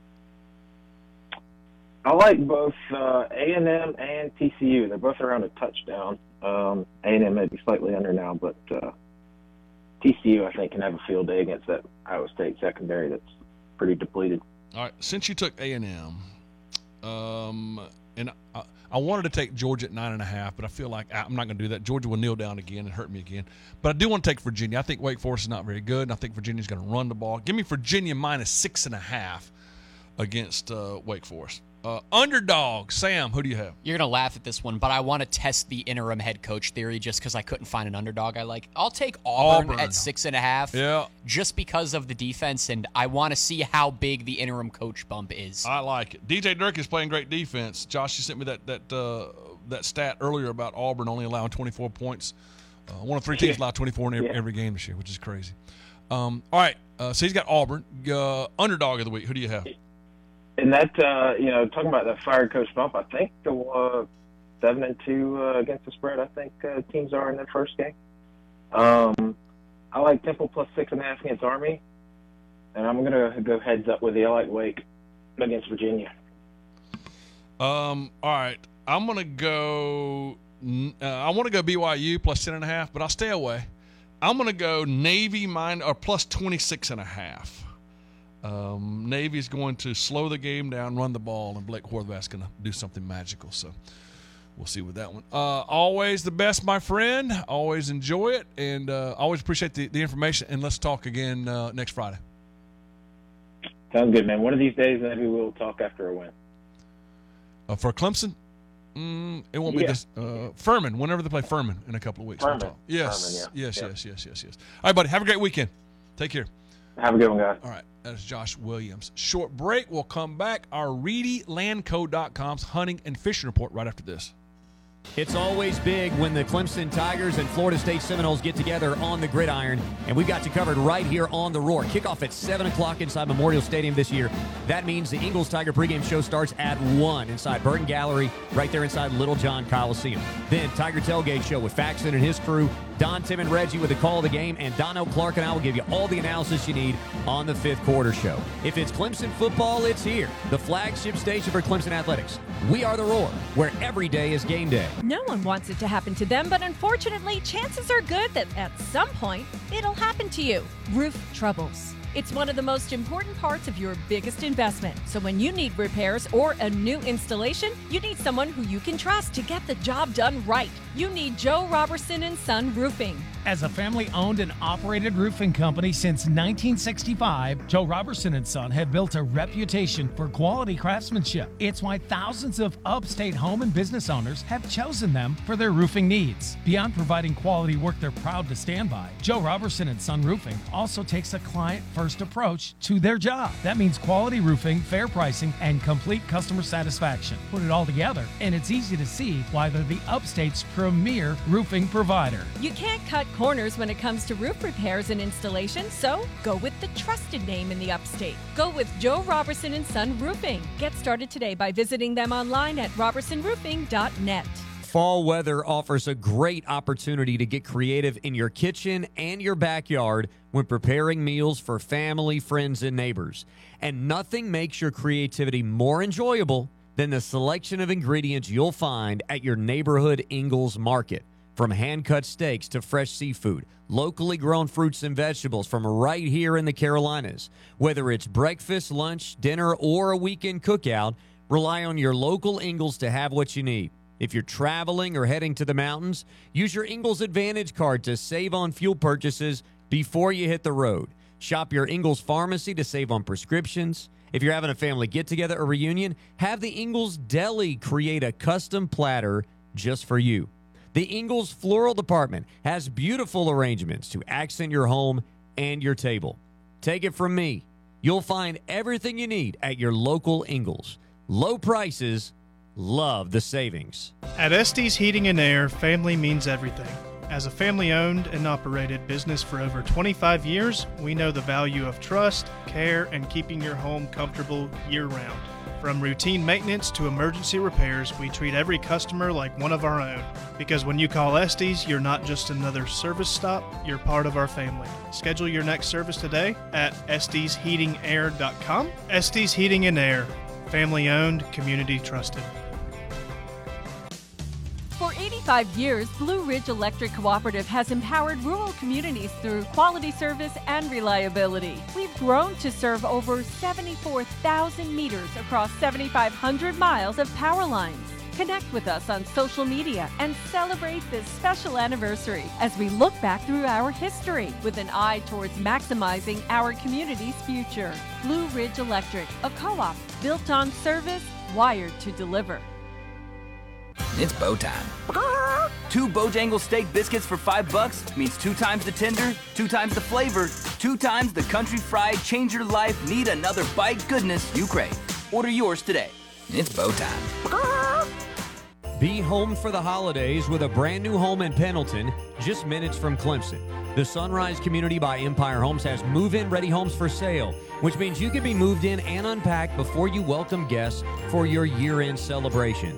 I like both uh, A and M and T C U. They're both around a touchdown. Um, A and M may be slightly under now, but uh, T C U, I think, can have a field day against that Iowa State secondary that's pretty depleted. All right, since you took A and M, um, and I, I wanted to take Georgia at nine and a half, but I feel like I'm not going to do that. Georgia will kneel down again and hurt me again. But I do want to take Virginia. I think Wake Forest is not very good, and I think Virginia's going to run the ball. Give me Virginia minus six and a half against uh, Wake Forest. Uh, underdog, Sam, who do you have? You're going to laugh at this one, but I want to test the interim head coach theory just because I couldn't find an underdog I like. I'll take Auburn, Auburn. at six and a half Yeah. just because of the defense, and I want to see how big the interim coach bump is. I like it. D J Dirk is playing great defense. Josh, you sent me that that uh, that stat earlier about Auburn only allowing twenty-four points. Uh, one of three teams allowed twenty-four in every, Yeah. every game this year, which is crazy. Um, all right, uh, so he's got Auburn. Uh, underdog of the week, who do you have? And that, uh, you know, talking about that fired coach bump, I think the uh, seven and two uh, against the spread. I think uh, teams are in their first game. Um, I like Temple plus six and a half against Army, and I'm gonna go heads up with you. I like Wake against Virginia. Um. All right. I'm gonna go. Uh, I want to go B Y U plus ten and a half, but I'll stay away. I'm gonna go Navy mine or plus twenty-six and a half. Um, Navy's going to slow the game down, run the ball, and Blake Horvath's going to do something magical. So we'll see with that one. Uh, always the best, my friend. Always enjoy it, and uh, always appreciate the, the information. And let's talk again uh, next Friday. Sounds good, man. One of these days, maybe we'll talk after a win. Uh, for Clemson, mm, it won't Yeah. be this. Uh, Furman, whenever they play Furman in a couple of weeks. Furman. We'll talk. Yes, Furman, yeah. yes, Yeah. yes, yes, yes, yes. All right, buddy. Have a great weekend. Take care. Have a good one, guys. All right, that is Josh Williams. Short break. We'll come back. Our Reedy Landco dot com's hunting and fishing report right after this. It's always big when the Clemson Tigers and Florida State Seminoles get together on the gridiron, and we've got you covered right here on The Roar. Kickoff at seven o'clock inside Memorial Stadium this year. That means the Eagles-Tiger pregame show starts at one inside Burton Gallery, right there inside Little John Coliseum. Then Tiger Tailgate Show with Faxon and his crew, Don, Tim, and Reggie with the call of the game, and Dono Clark and I will give you all the analysis you need on the fifth quarter show. If it's Clemson football, it's here, the flagship station for Clemson athletics. We are The Roar, where every day is game day. No one wants it to happen to them, but unfortunately, chances are good that at some point, it'll happen to you. Roof troubles. It's one of the most important parts of your biggest investment. So when you need repairs or a new installation, you need someone who you can trust to get the job done right. You need Joe Robertson and Son Roofing. As a family-owned and operated roofing company since nineteen sixty-five, Joe Robertson and Son have built a reputation for quality craftsmanship. It's why thousands of upstate home and business owners have chosen them for their roofing needs. Beyond providing quality work they're proud to stand by, Joe Robertson and Son Roofing also takes a client-first approach to their job. That means quality roofing, fair pricing, and complete customer satisfaction. Put it all together, and it's easy to see why they're the upstate's premier roofing provider. You can't cut corners when it comes to roof repairs and installation, so go with the trusted name in the upstate. Go with Joe Robertson and Son Roofing. Get started today by visiting them online at robertson roofing dot net. Fall weather offers a great opportunity to get creative in your kitchen and your backyard when preparing meals for family, friends, and neighbors. And nothing makes your creativity more enjoyable than the selection of ingredients you'll find at your neighborhood Ingles Market. From hand-cut steaks to fresh seafood, locally grown fruits and vegetables from right here in the Carolinas. Whether it's breakfast, lunch, dinner, or a weekend cookout, rely on your local Ingles to have what you need. If you're traveling or heading to the mountains, use your Ingles Advantage card to save on fuel purchases before you hit the road. Shop your Ingles Pharmacy to save on prescriptions. If you're having a family get-together or reunion, have the Ingles Deli create a custom platter just for you. The Ingles Floral Department has beautiful arrangements to accent your home and your table. Take it from me. You'll find everything you need at your local Ingles. Low prices, love the savings. At Estes Heating and Air, family means everything. As a family-owned and operated business for over twenty-five years, we know the value of trust, care, and keeping your home comfortable year-round. From routine maintenance to emergency repairs, we treat every customer like one of our own. Because when you call Estes, you're not just another service stop, you're part of our family. Schedule your next service today at estes heating air dot com. Estes Heating and Air, family-owned, community-trusted. For eighty-five years, Blue Ridge Electric Cooperative has empowered rural communities through quality service and reliability. We've grown to serve over seventy-four thousand meters across seventy-five hundred miles of power lines. Connect with us on social media and celebrate this special anniversary as we look back through our history with an eye towards maximizing our community's future. Blue Ridge Electric, a co-op built on service, wired to deliver. It's bow time. Two Bojangles steak biscuits for five bucks means two times the tender, two times the flavor, two times the country fried change your life, need another bite goodness you crave. Order yours today. It's bow time. Be home for the holidays with a brand new home in Pendleton, just minutes from Clemson. The Sunrise Community by Empire Homes has move-in ready homes for sale, which means you can be moved in and unpacked before you welcome guests for your year-end celebrations.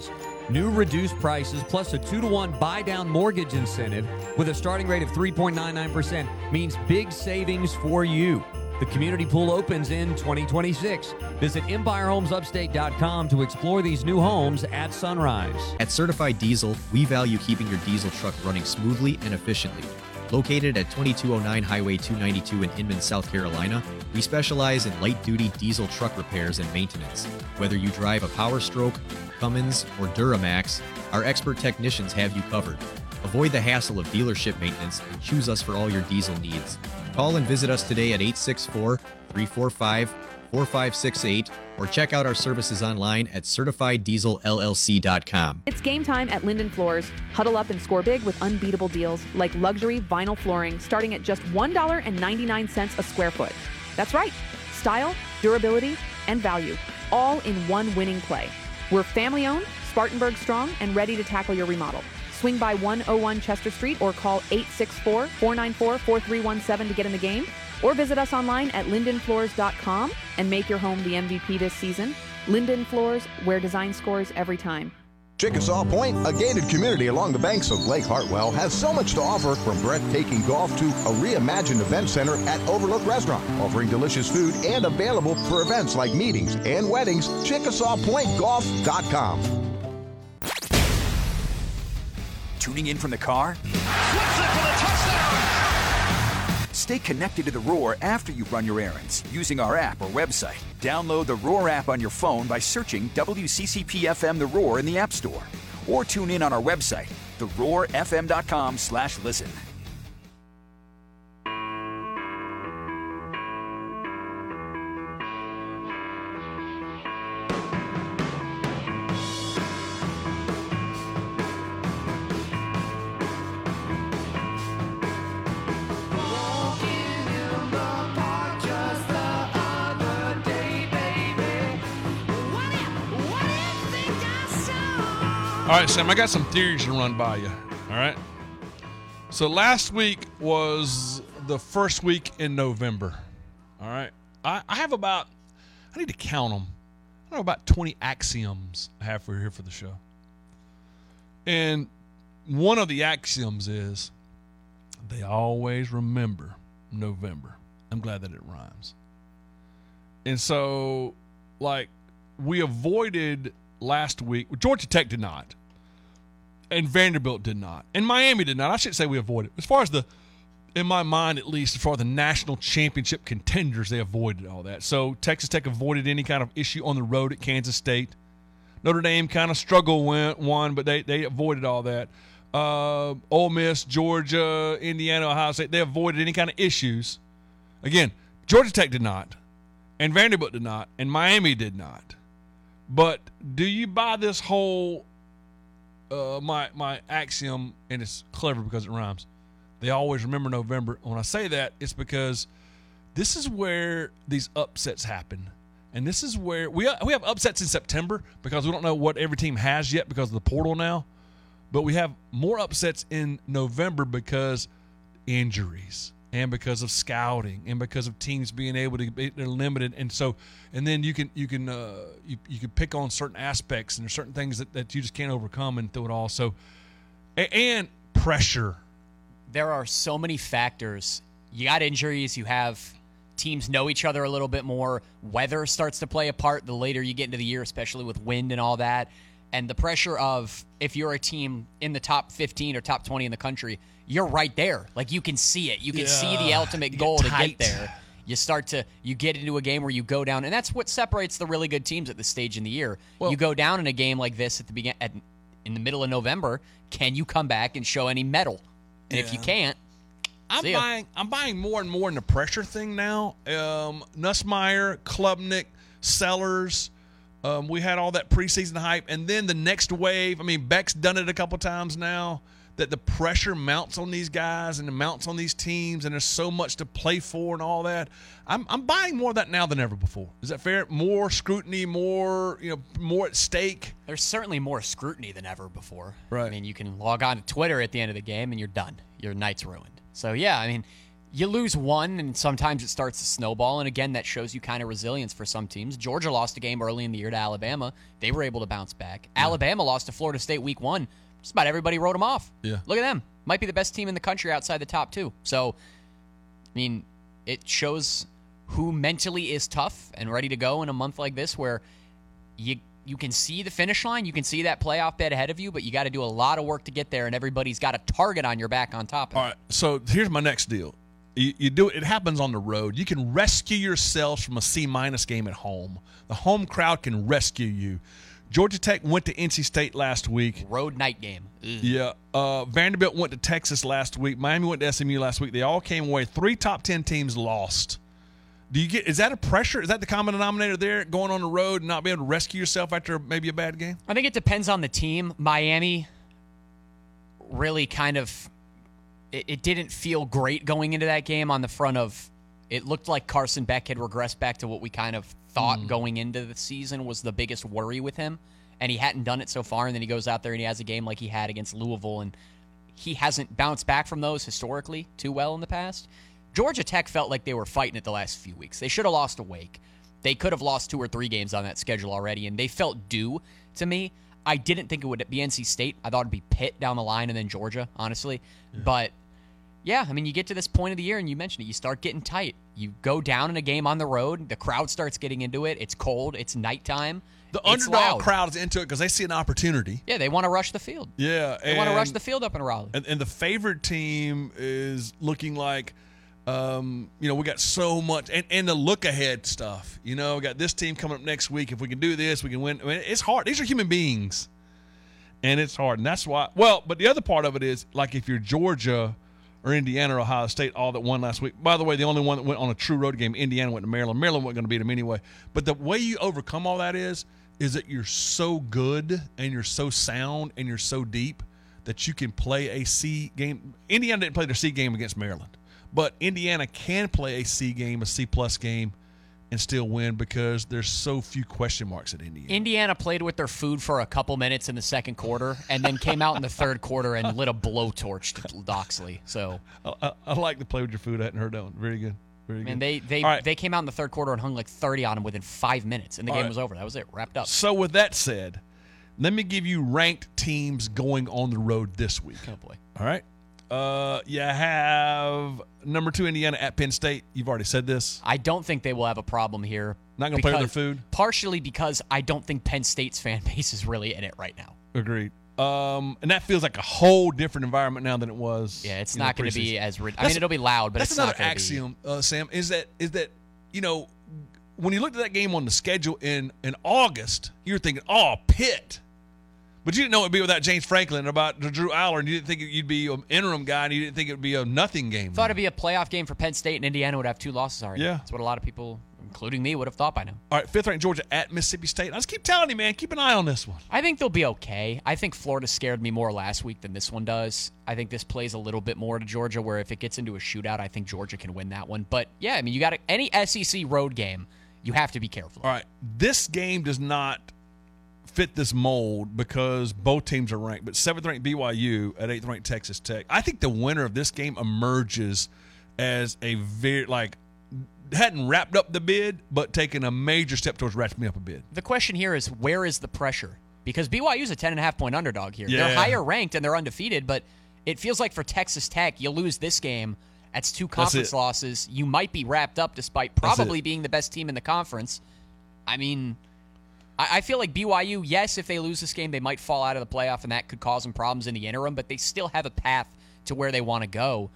New reduced prices plus a two to one buy-down mortgage incentive with a starting rate of three point nine nine percent means big savings for you. The community pool opens in twenty twenty-six. Visit empire homes upstate dot com to explore these new homes at sunrise. At Certified Diesel, we value keeping your diesel truck running smoothly and efficiently. Located at twenty-two oh nine Highway two ninety-two in Inman, South Carolina, we specialize in light-duty diesel truck repairs and maintenance. Whether you drive a Power Stroke, Cummins, or Duramax, our expert technicians have you covered. Avoid the hassle of dealership maintenance and choose us for all your diesel needs. Call and visit us today at eight six four, three four five, four five six eight or check out our services online at certified diesel L L C dot com. It's game time at Linden Floors. Huddle up and score big with unbeatable deals like luxury vinyl flooring starting at just one dollar and ninety-nine cents a square foot. That's right. Style, durability, and value, all in one winning play. We're family-owned, Spartanburg strong, and ready to tackle your remodel. Swing by one oh one Chester Street or call eight six four, four nine four, four three one seven to get in the game. Or visit us online at linden floors dot com and make your home the M V P this season. Linden Floors, where design scores every time. Chickasaw Point, a gated community along the banks of Lake Hartwell, has so much to offer, from breathtaking golf to a reimagined event center at Overlook Restaurant, offering delicious food and available for events like meetings and weddings. Chickasaw Point Golf dot com. Tuning in from the car? Stay connected to The Roar after you run your errands using our app or website. Download the Roar app on your phone by searching W C C P F M The Roar in the App Store. Or tune in on our website, the roar f m dot com slash listen. All right, Sam, I got some theories to run by you. All right. So last week was the first week in November. All right. I, I have about, I need to count them. I don't know, about twenty axioms I have for here for the show. And one of the axioms is they always remember November. I'm glad that it rhymes. And so, like, we avoided last week. Georgia Tech did not. And Vanderbilt did not. And Miami did not. I shouldn't say we avoided. As far as the, in my mind at least, as far as the national championship contenders, they avoided all that. So Texas Tech avoided any kind of issue on the road at Kansas State. Notre Dame kind of struggled, went, won, but they, they avoided all that. Uh, Ole Miss, Georgia, Indiana, Ohio State, they avoided any kind of issues. Again, Georgia Tech did not. And Vanderbilt did not. And Miami did not. But do you buy this whole uh, my my axiom, and it's clever because it rhymes, they always remember November. When I say that, it's because this is where these upsets happen. And this is where we we have upsets in September because we don't know what every team has yet because of the portal now. But we have more upsets in November because injuries and because of scouting and because of teams being able to be, they're limited. And so, and then you can, you can, uh, you, you can pick on certain aspects, and there's certain things that, that you just can't overcome and through it all. So, and pressure. There are so many factors. You got injuries, you have teams know each other a little bit more. Weather starts to play a part the later you get into the year, especially with wind and all that. And the pressure of, if you're a team in the top fifteen or top twenty in the country, you're right there. Like, you can see it. You can yeah. see the ultimate goal to get there. You start to, you get into a game where you go down, and that's what separates the really good teams at this stage in the year. Well, you go down in a game like this at the begin, at, in the middle of November, can you come back and show any mettle? And yeah. if you can't, I'm see ya. buying. I'm buying more and more in the pressure thing now. Um, Nussmeier, Klubnik, Sellers. Um, we had all that preseason hype, and then the next wave. I mean, Beck's done it a couple times now. That the pressure mounts on these guys and it mounts on these teams, and there's so much to play for and all that. I'm I'm buying more of that now than ever before. Is that fair? More scrutiny, more you know, more at stake. There's certainly more scrutiny than ever before. Right. I mean, you can log on to Twitter at the end of the game and you're done. Your night's ruined. So yeah, I mean, You lose one, and sometimes it starts to snowball, and again, that shows you kind of resilience for some teams. Georgia lost a game early in the year to Alabama. They were able to bounce back. Yeah. Alabama lost to Florida State week one. Just about everybody wrote them off. Yeah. Look at them. Might be the best team in the country outside the top two. So, I mean, it shows who mentally is tough and ready to go in a month like this where you you can see the finish line, you can see that playoff bed ahead of you, but you got to do a lot of work to get there, and everybody's got a target on your back on top of it. All right, so here's my next deal. You, you do it happens on the road. You can rescue yourselves from a C-minus game at home. The home crowd can rescue you. Georgia Tech went to N C State last week. Road night game. Ugh. Yeah. Uh, Vanderbilt went to Texas last week. Miami went to S M U last week. They all came away. Three top ten teams lost. Do you get? Is that a pressure? Is that the common denominator there, going on the road and not being able to rescue yourself after maybe a bad game? I think it depends on the team. Miami really kind of it, it didn't feel great going into that game on the front of it looked like Carson Beck had regressed back to what we kind of thought mm. going into the season was the biggest worry with him, and he hadn't done it so far, and then he goes out there and he has a game like he had against Louisville, and he hasn't bounced back from those historically too well in the past. Georgia Tech felt like they were fighting it the last few weeks. They should have lost to Wake. They could have lost two or three games on that schedule already, and they felt due to me. I didn't think it would be N C State. I thought it'd be Pitt down the line and then Georgia, honestly. Yeah. But, yeah, I mean, you get to this point of the year, and you mentioned it, you start getting tight. You go down in a game on the road. The crowd starts getting into it. It's cold. It's nighttime. The it's underdog loud. crowd is into it because they see an opportunity. Yeah, they want to rush the field. Yeah. They want to rush the field up in Raleigh. And, and the favored team is looking like, um, you know, we got so much. And, and the look-ahead stuff. You know, we got this team coming up next week. If we can do this, we can win. I mean, it's hard. These are human beings. And it's hard. And that's why – well, but the other part of it is, like, if you're Georgia – or Indiana or Ohio State, all that won last week. By the way, the only one that went on a true road game, Indiana went to Maryland. Maryland wasn't going to beat them anyway. But the way you overcome all that is, is that you're so good and you're so sound and you're so deep that you can play a C game. Indiana didn't play their C game against Maryland. But Indiana can play a C game, a C-plus game, and still win because there's so few question marks at Indiana. Indiana played with their food for a couple minutes in the second quarter and then came out in the third quarter and lit a blowtorch to Doxley. So I, I, I like to play with your food. I hadn't heard that one. Very good. Very Man, good. they they, right. they came out in the third quarter and hung like thirty on them within five minutes, and the All game right. was over. That was it. Wrapped up. So with that said, let me give you ranked teams going on the road this week. Oh, boy. All right. Uh, you have number two Indiana at Penn State. You've already said this. I don't think they will have a problem here. Not going to play with their food? Partially because I don't think Penn State's fan base is really in it right now. Agreed. Um, and that feels like a whole different environment now than it was. Yeah, it's you know, not going to be preseason. as. Rid- I That's- mean, it'll be loud, but that's it's another not gonna axiom, uh, Sam. Is that is that you know when you looked at that game on the schedule in in August, you were thinking, oh, Pitt. But you didn't know it would be without James Franklin and about Drew Aller, and you didn't think you'd be an interim guy, and you didn't think it would be a nothing game. Thought it'd be a playoff game for Penn State, and Indiana would have two losses already. Yeah. That's what a lot of people, including me, would have thought by now. All right, fifth ranked Georgia at Mississippi State. I just keep telling you, man, keep an eye on this one. I think they'll be okay. I think Florida scared me more last week than this one does. I think this plays a little bit more to Georgia, where if it gets into a shootout, I think Georgia can win that one. But, yeah, I mean, you got any S E C road game, you have to be careful. All right, this game does not fit this mold because both teams are ranked, but seventh ranked B Y U at eighth ranked Texas Tech. I think the winner of this game emerges as a very, like, hadn't wrapped up the bid, but taken a major step towards wrapping up a bid. The question here is, where is the pressure? Because B Y U's a ten and a half point underdog here. Yeah. They're higher ranked and they're undefeated, but it feels like for Texas Tech, you lose this game. That's two conference That's it. losses. You might be wrapped up despite probably being the best team in the conference. I mean, I, I feel like B Y U, yes, if they lose this game, they might fall out of the playoff, and that could cause them problems in the interim, but they still have a path to where they want to go.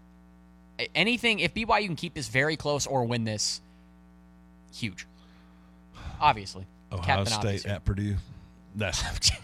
Anything, if B Y U can keep this very close or win this, huge. Obviously. Ohio Captain State obvious. at Purdue. That's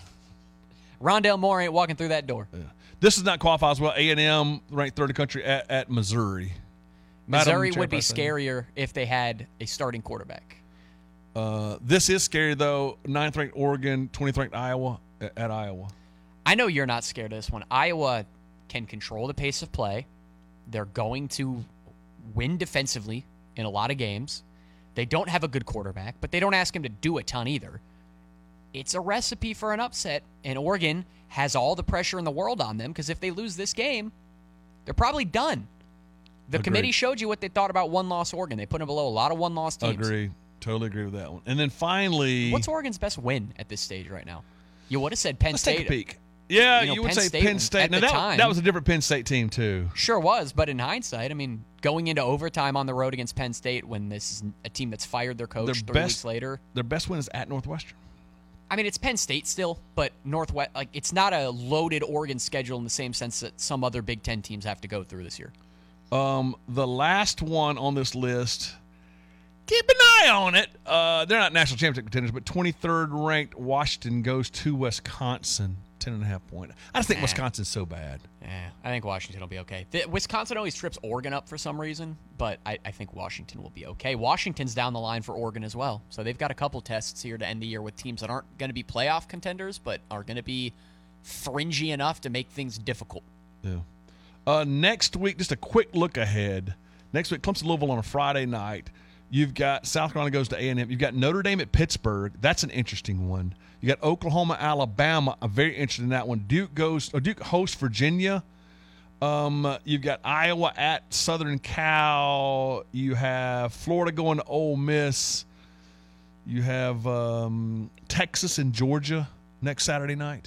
Rondell Moore ain't walking through that door. Yeah. This does not qualify as well. A and M ranked third in the country at, at Missouri. Missouri Madam would be Chairperson. scarier if they had a starting quarterback. Uh, this is scary, though. ninth ranked Oregon, twentieth ranked Iowa at, at Iowa. I know you're not scared of this one. Iowa can control the pace of play. They're going to win defensively in a lot of games. They don't have a good quarterback, but they don't ask him to do a ton either. It's a recipe for an upset, and Oregon has all the pressure in the world on them because if they lose this game, they're probably done. The Agreed. committee showed you what they thought about one-loss Oregon. They put them below a lot of one-loss teams. Agree. Totally agree with that one. And then finally, What's Oregon's best win at this stage right now? You would have said Penn let's State. take a peek. Yeah, you, know, you would Penn say State Penn State. At Now the that, time, that was a different Penn State team too. Sure was, but in hindsight, I mean, going into overtime on the road against Penn State when this is a team that's fired their coach Their three best- weeks later. Their best win is at Northwestern. I mean, it's Penn State still, but Northwest, like, it's not a loaded Oregon schedule in the same sense that some other Big Ten teams have to go through this year. Um, the last one on this list, keep an eye on it. Uh, they're not national championship contenders, but twenty-third ranked Washington goes to Wisconsin, ten and a half point. I just think Nah. Wisconsin's so bad. Yeah, I think Washington will be okay. The, Wisconsin always trips Oregon up for some reason, but I, I think Washington will be okay. Washington's down the line for Oregon as well, so they've got a couple tests here to end the year with teams that aren't going to be playoff contenders, but are going to be fringy enough to make things difficult. Yeah. Uh, next week, just a quick look ahead. Next week, Clemson Louisville on a Friday night. You've got South Carolina goes to A and M. You've got Notre Dame at Pittsburgh. That's an interesting one. You got Oklahoma, Alabama. I'm very interested in that one. Duke goes. Or Duke hosts Virginia. Um, you've got Iowa at Southern Cal. You have Florida going to Ole Miss. You have um, Texas and Georgia next Saturday night.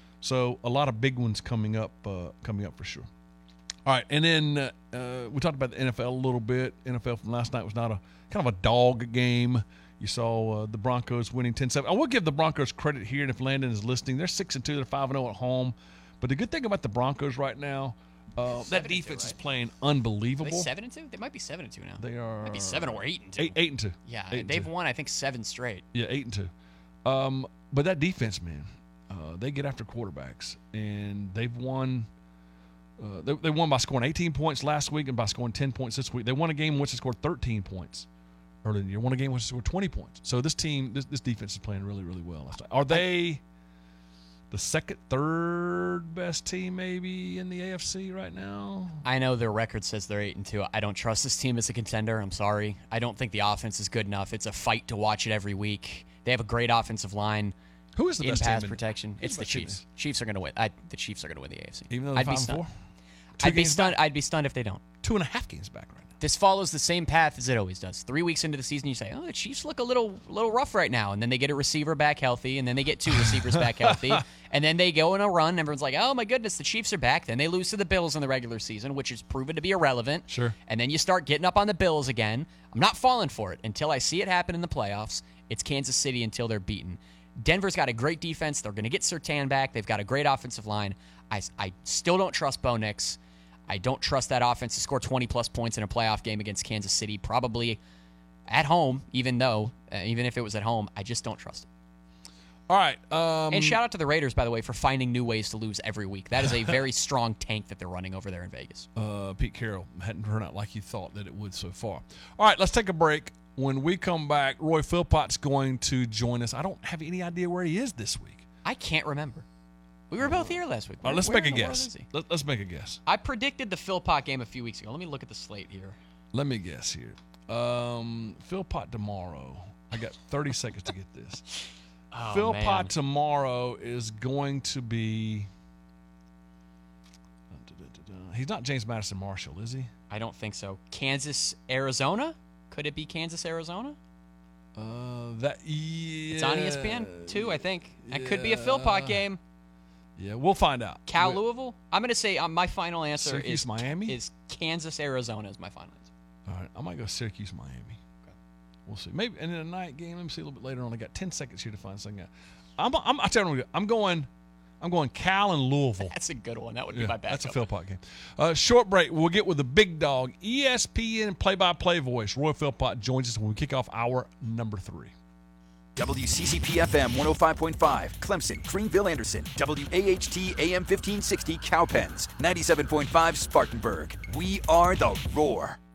So a lot of big ones coming up. Uh, coming up for sure. All right, and then uh, uh, we talked about the N F L a little bit. N F L from last night was not a kind of a dog game. You saw uh, the Broncos winning ten seven. I will give the Broncos credit here, and if Landon is listening, they're six and two. They're five and zero at home. But the good thing about the Broncos right now, uh, that defense is playing unbelievable. Are they seven and two? They might be seven and two now. They are might be seven or eight and two. Eight, eight and two. Yeah, Eight and they've two. won I think seven straight. Yeah, eight and two. Um, but that defense, man, uh, they get after quarterbacks, and they've won. Uh, they, they won by scoring eighteen points last week and by scoring ten points this week. They won a game in which they scored thirteen points earlier in the year. Won a game in which they scored twenty points. So this team, this, this defense is playing really, really well. Last night. Are they the second, third best team maybe in the A F C right now? I know their record says they're eight and two. I don't trust this team as a contender. I'm sorry. I don't think the offense is good enough. It's a fight to watch it every week. They have a great offensive line. Who is the in best pass team in- protection? who's It's the the best team Chiefs. Chiefs are going to win. I, the Chiefs are going to win the A F C. Even though they're I'd be five and stunned. four? Two I'd be games stunned. I'd be stunned if they don't. Two and a half games back right now. This follows the same path as it always does. Three weeks into the season, you say, "Oh, the Chiefs look a little, little rough right now," and then they get a receiver back healthy, and then they get two receivers back healthy, and then they go in a run. Everyone's like, "Oh my goodness, the Chiefs are back." Then they lose to the Bills in the regular season, which is proven to be irrelevant. Sure. And then you start getting up on the Bills again. I'm not falling for it until I see it happen in the playoffs. It's Kansas City until they're beaten. Denver's got a great defense. They're going to get Surtain back. They've got a great offensive line. I, I still don't trust Bo Nix. I don't trust that offense to score twenty-plus points in a playoff game against Kansas City, probably at home, even though, uh, even if it was at home, I just don't trust it. All right. Um, and shout out to the Raiders, by the way, for finding new ways to lose every week. That is a very strong tank that they're running over there in Vegas. Uh, Pete Carroll hadn't turned out like you thought that it would so far. All right, let's take a break. When we come back, Roy Philpott's going to join us. I don't have any idea where he is this week. I can't remember. We were both here last week. All right, let's Where make a in the world guess. is he? Let, let's make a guess. I predicted the Philpott game a few weeks ago. Let me look at the slate here. Let me guess here. Um, Philpott tomorrow. I got thirty seconds to get this. Oh, Philpott man. tomorrow is going to be. He's not James Madison Marshall, is he? I don't think so. Kansas, Arizona? Could it be Kansas, Arizona? Uh, that yeah. It's on E S P N too, I think. That could be a Philpott game. Yeah, we'll find out. Cal, We- Louisville? I'm going to say um, my final answer Syracuse, is Miami? is Kansas, Arizona is my final answer. All right, I might go Syracuse, Miami. Okay. We'll see. Maybe and in a night game. Let me see a little bit later on. I got ten seconds here to find something out. I'm. I'm. I tell you what, I'm going. I'm going Cal and Louisville. That's a good one. That would be Yeah, my backup. that's a Philpott game. Uh, short break. We'll get with the big dog, E S P N play-by-play voice. Roy Philpott joins us when we kick off hour number three. W C C P F M one oh five point five, Clemson, Greenville, Anderson. W A H T A M fifteen sixty, Cowpens. ninety-seven point five, Spartanburg. We are the Roar.